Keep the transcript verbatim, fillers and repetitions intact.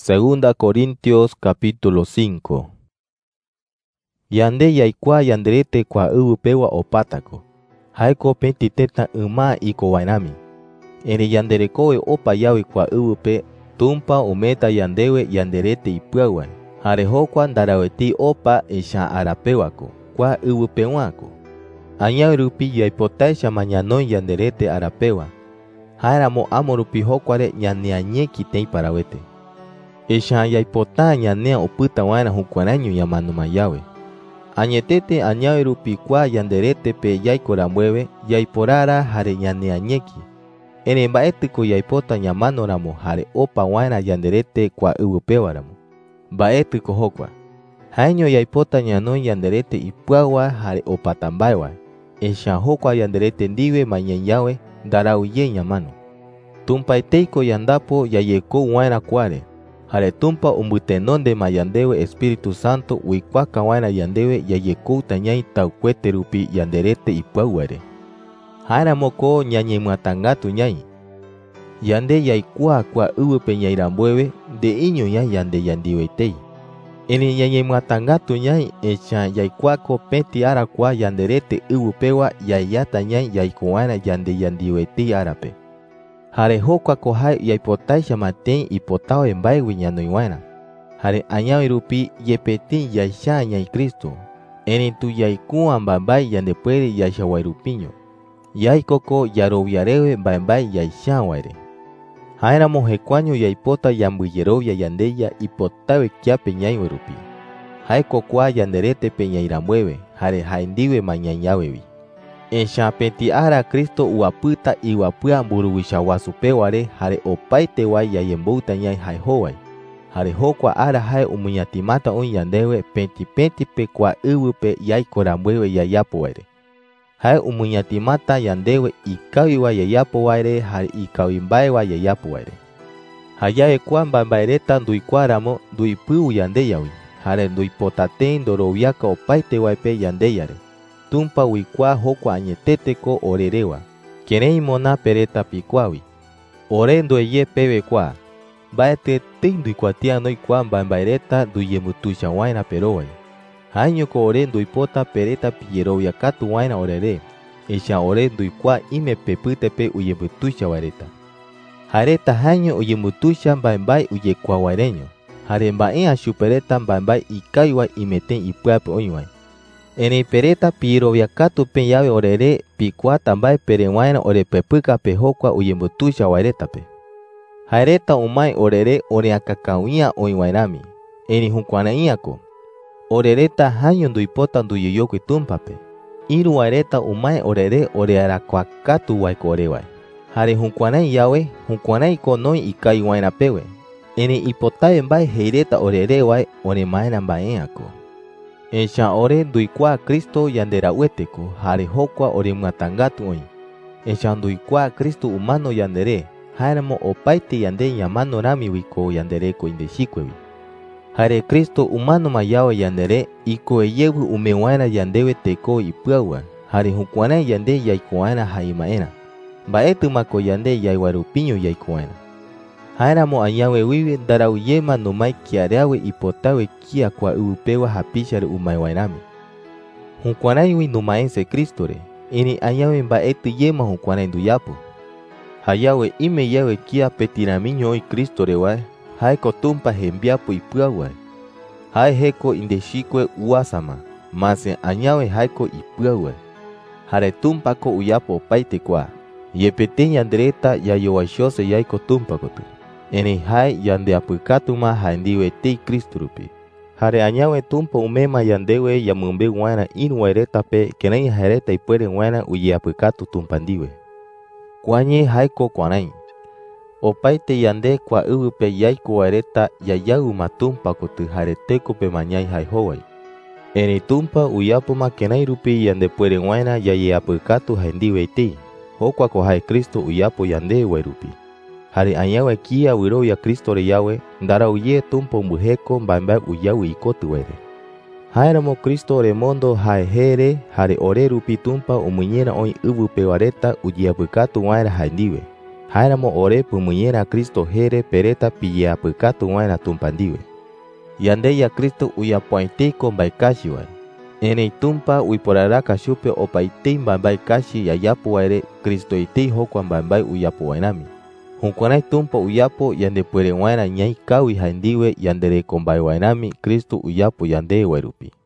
Segunda Corintios capítulo cinco. Yande yaikua yanderete kwa ubu pewa opatako. Haiko pentiteta uma iko wainami. Ene yanderekoe opa yawi kwa ubu pe tumpa umeta yandewe yanderete ipuawan. Harehokwa ndaraweti opa isha arapewako kwa ubu pewako. Anyawi rupi yaipotaisha mañanon yanderete arapewa. Haramo amorupi hokware ñaneañeki tei parawete. Isha yaipota ñanea oputa waina hukuaraño yamanuma yawe. Añetete añawi rupi kwa yanderete pe yaikoramueve yaiporara hare ñaneañeki. Ene mbaetiko yaipota ñamanoramo hare opa waina yanderete kwa ubupewaramo. Mbaetiko hokwa. Haño yaipota ñanon yanderete ipuawa hare opatambaewa. Isha hokwa yanderete ndiwe mañenyawe darauye ñamano. Tumpaiteiko yandapo yayeko waina kuare. Hare tumpa umbutenonde mayandewe Espíritu Santo uikwaka waina yandewe yayeko tañai taukwete rupi yanderete ipuauare. Hara moko ñañe muatangatu ñai. Yande yaikua kwa ubupe ñairambueve de iño ñai yande yandiweitei. Ene ñañe muatangatu ñai echa yaikuako peti ara kwa yanderete ubupewa yayata ñai yaiko waina yande yandiweitei arape. Hare hokwa kohai yaipotaisha matei ipotao embae wiñano iwaina. Hare añawi rupi yepeti yaisha ñai Cristo. Eni tu yaikua mbambai yandepuere yaisha wairupiño. Yaikoko yaroviarewe mbambai yaisha waire. Haera mojekuaño yaipota yambuyerovia yandeya ipotawe kiape ñai wairupi. Haiko kwa yanderete peñairamueve. Hare haindiwe mañañawevi. Esha peti ara Cristo uaputa iwapua mburuwisha wasupeware hare opaite wai yayembouta ñai haihowai. Hare hokwa ara hae umuñatimata on yandewe penti penti pe kwa ubupe yaikorambuewe yayapowaire. Hae umuñatimata yandewe ikawiwa yayapowaire hare ikawimbaewa yayapowaire. Hayae kwa mbambaereta nduikuaramo nduipuu yandeyawi. Hare nduipotate ndoroviaka opaite waipe yandeyare. Tumpa wikwa hokwa añeteteko orerewa. Kerei mona pereta pikuawi. Orendo eye pewe kwa. Baete tindu ikuatia no ikwa mbambaereta duyemutusha waina perowai. Haño ko orendo ipota pereta piyerovia katu waina orere. Esha orendo ikwa ime pepute pe uyemutusha wareta. Hareta haño uyemutusha mbambai uyekwa wareño. Haremba ea supereta mbambai ikaiwa imeten ipuape oiwai. Ene pereta pirovia katu pe yawe orere pikua tambae perewaina ore pepuka pe hokwa uyembutusha waireta pe. Haireta umai orere ore akakawia oiwairami. Eni hukuanaiako. Orereta haño nduipota nduyuyokwe tumpa pe. Iru waireta umai orere ore arakwakatu waiko orewai. Hare hukuanai yawe hukuanai konoi ikai waina pewe. Ene ipotae mbae heireta orere wai ore maina mbaeako. Esha ore nduikua Kristo yanderaueteko hare hokwa ore muatangatu oi. Esha nduikua Kristo umano yandere haremo opaite yande yamano rami wiko yandereko indeshikwewi. Hare Kristo umano mayawe yandere iko eyewu umewaina yandewe teko ipuawa. Hare hukuana yande yaikuana haimaena. Baetu mako yande yaiwarupiño yaikuana. Haeramo añawe wiwe darauyema nomai kiareawe ipotawe kia kwa upewa hapishare umaiwairami. Hukuanaiwi numaense Kristore, ini añawe mbaetu yema hukuanai nduyapo. Hayawe ime yawe kia petiramiño oi Kristore wae, haeko tumpa hembiapo ipuawa. Hae heko indeshikwe uasama, mase añawe haeko ipuawa. Hare tumpa ko uyapo opaite kwa, yepete yandereta yayowaishose yaiko tumpa kotu. Ene hai yande apukatuma haindiwe tei Kristo rupi. Hare añawe tumpa umema yandewe yamumbe waina inu waireta pe kenai haireta ipuere waina uye apukatu tumpandiwe. Kwanye haiko kwanai. Opaite yande kwa ubupe yaiko waireta yayau matumpa kotu hare teko pe mañai haihowai. Ene tumpa uyapuma kenai rupi yande puere waina yaye apukatu haindiwe tei. Hokwa ko hai Kristo uyapo yande wairupi. Hare añawe kia wiro ya Kristo re yawe, ndara uye tumpo muheko mbamba uyawe ikotu were. Haeramo Kristo re mondo hae here, hare ore rupi tumpa umuñera oi ubu pewareta ujiapukatu waira haindiwe. Jaeramo ore pumuñera Cristo jere pereta piyapykatu vaera Tumpa ndive. Yande ya Cristo uyapoaiteko mbaekashi vae. Erei Tumpa uiporaraka chupe opaitei mbaembaekashi yayapo vaere Cristoitei jokua mbaembae uyapo vaerami. Jukuärái Tumpa uyapo yandepuere vaera ñai kavi jae ndive yandereko mbae vaerami Cristo uyapo yande guarupi.